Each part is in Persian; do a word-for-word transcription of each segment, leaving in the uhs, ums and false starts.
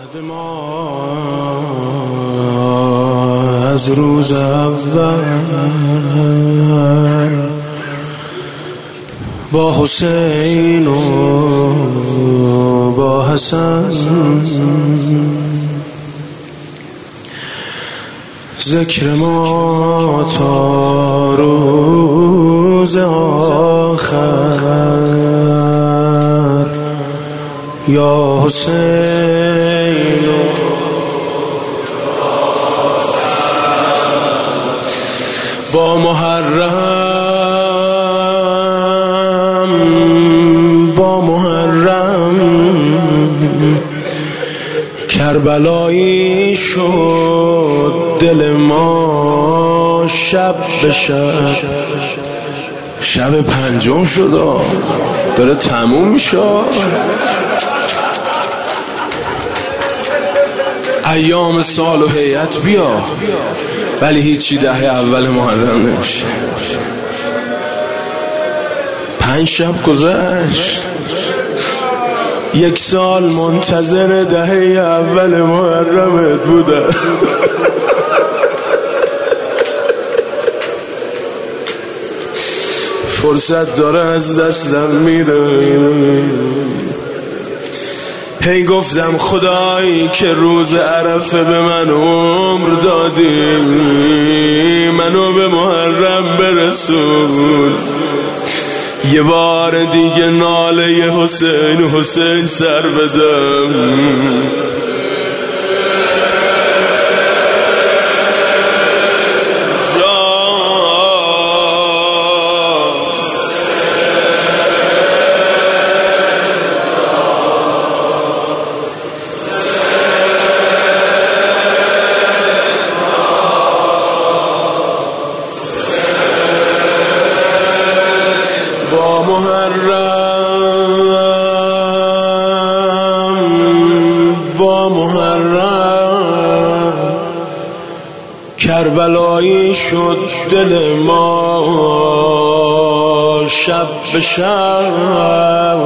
عهد ما از روز اول با حسین و با حسن ذکر ما تا روز آخر یا حسین با محرم با محرم کربلایی شد دل ما شب به شب شب پنجم شد داره تموم میشه. ایام سال و هیئت بیا ولی هیچی دهه اول محرم نمیشه. پنج شب گذشت یک سال منتظر دهه اول محرمت بودم. فرصت داره از دستم میره. هی گفتم خدایی که روز عرفه به من عمر دادی منو به محرم برسون. یه بار دیگه ناله حسین حسین سر بدم. با محرم با محرم کربلایی شد دل ما شب به شب.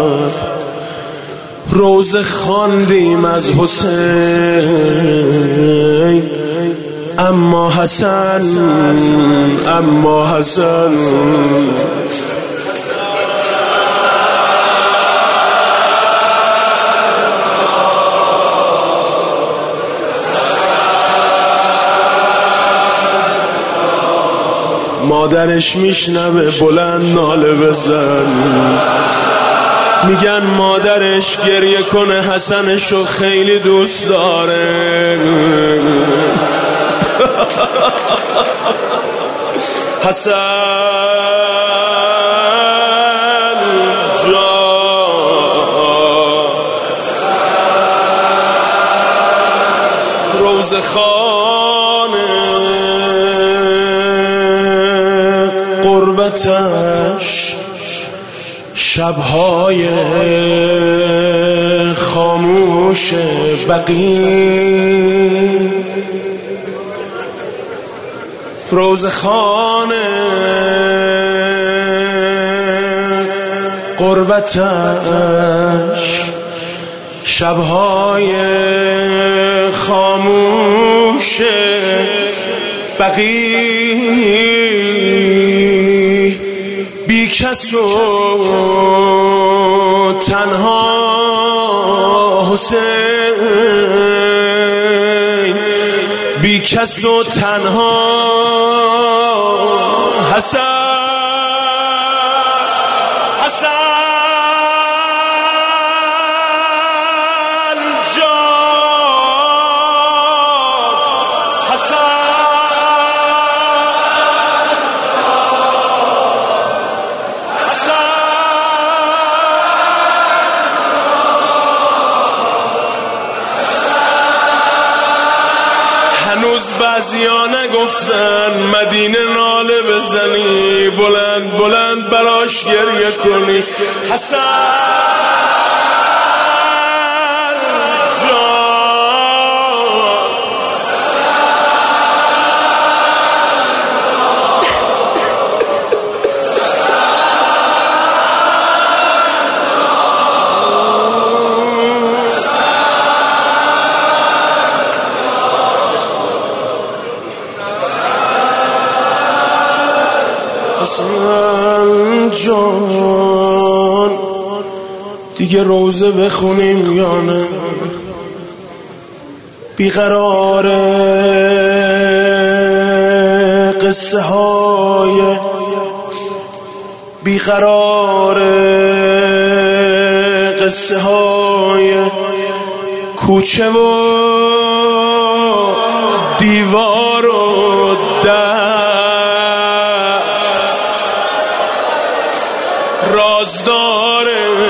روزه خواندیم از حسین اما حسن اما حسن مادرش میشنوه بلند ناله بزن. میگن مادرش گریه کنه حسنشو خیلی دوست داره. حسن جان روزخانه قربتش شبهای خاموش بقی روزخانه قربتش شبهای خاموش بقی بی کس و تنها حسین بی کس و تنها حسن حسن هنوز بعضیا نگفتن مدینه ناله بزنی بلند بلند براش گریه کنی. حسن جان حسن جان دیگه روزه بخونیم یا نه؟ بیقراره قصه های بیقراره قصه های کوچه و دیوار و در رازدار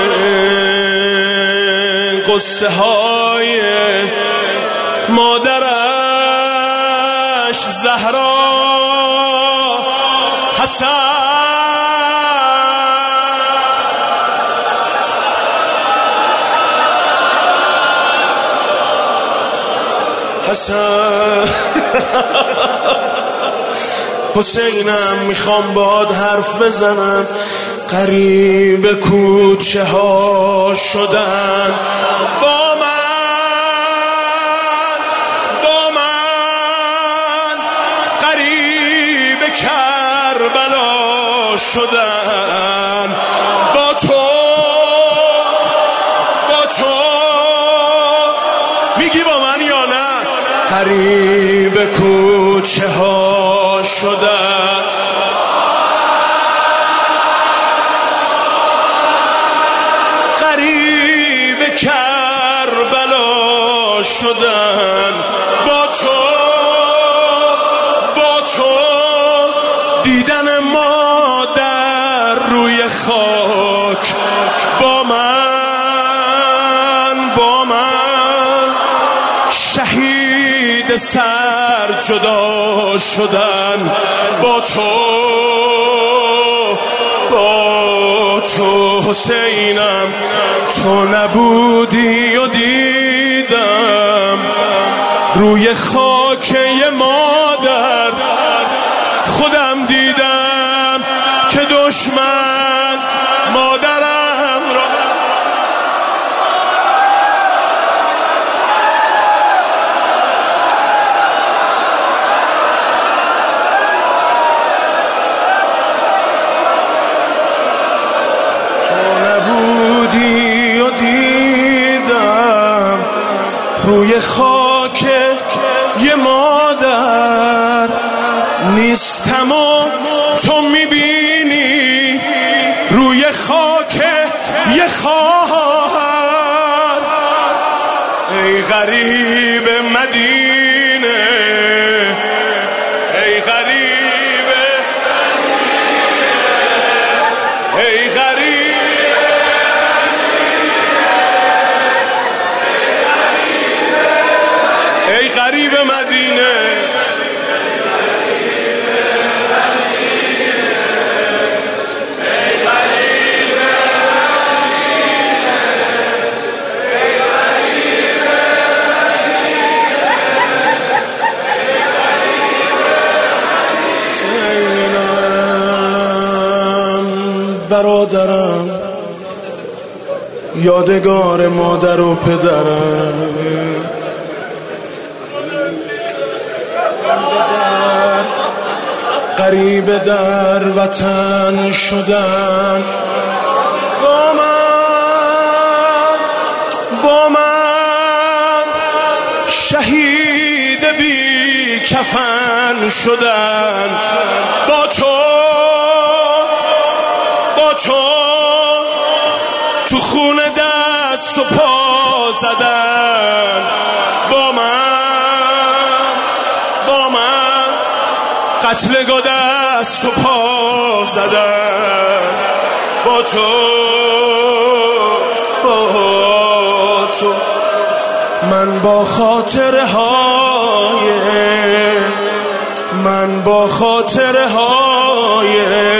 قصه های مادرش زهرا حسن حسن حسینم میخوام باد حرف بزنم. غریب کوچه ها شدن با من با من غریب کربلا شدن با تو با تو میگی با من یا نه؟ غریب کوچه ها شدن غریب کربلا شدن با تو با تو دیدن مادر روی خاک با من با من شهید سر جدا شدن با تو با تو حسینم تو نبودی و دیدم روی خاک یه مادر خودم دیدم که دشمن مادرم را روی خاک یه مادر نیستم و تو میبینی روی خاک یه خواهر. ای غریب مدینه ای غریب ای غریب ای غریب مدینه حسینم برادرم یادگار مادر و پدرم غریب در وطن شدن با من با من شهید بی کفن شدن با تو با تو تو خون دست و پا زدن با من با من قتلگاه دست و پا زدن با تو با تو من با خاطره های من با خاطره های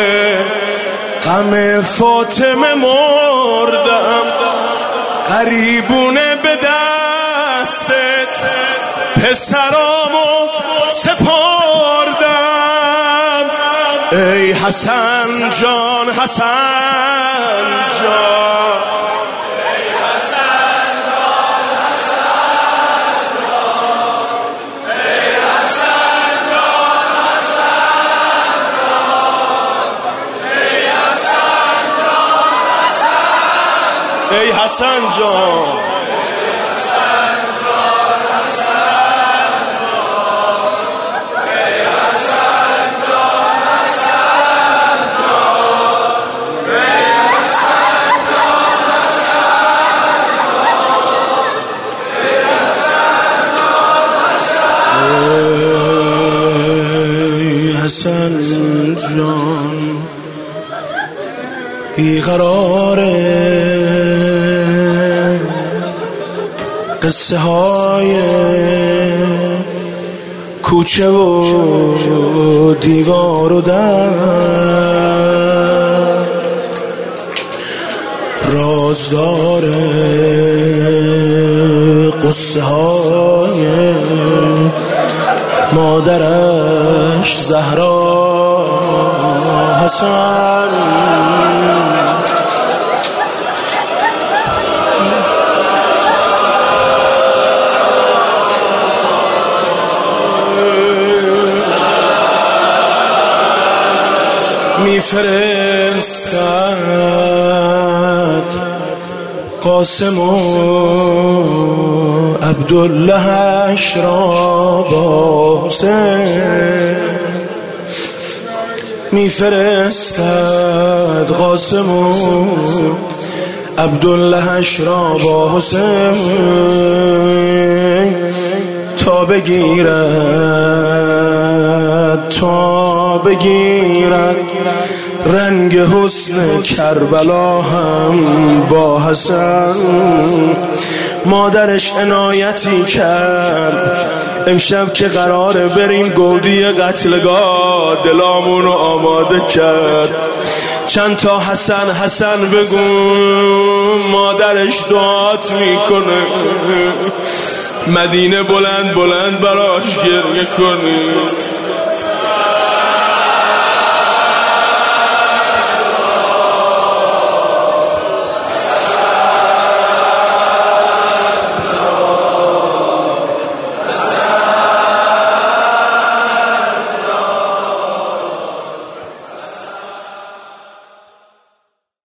غم فاطمه مردم غریبونه به دستت پسرامو سپردم. ای حسن جان حسن جان حسن جان حسن جان بیقراره قصه های کوچه و دیوار و در راز داره قصه های مادرش زهرا حسن میفرستد قاسم و عبداللهش را با حسین میفرستد قاسم و عبداللهش را با حسین تا بگیرد تا بگیرد رنگ حسن کربلا هم با حسن. مادرش عنایتی کرد امشب که قراره بریم گودی قتلگاه، دلامونو آماده کرد چند تا حسن حسن بگو. مادرش دعات میکنه مدینه بلند بلند براش گریه کنه.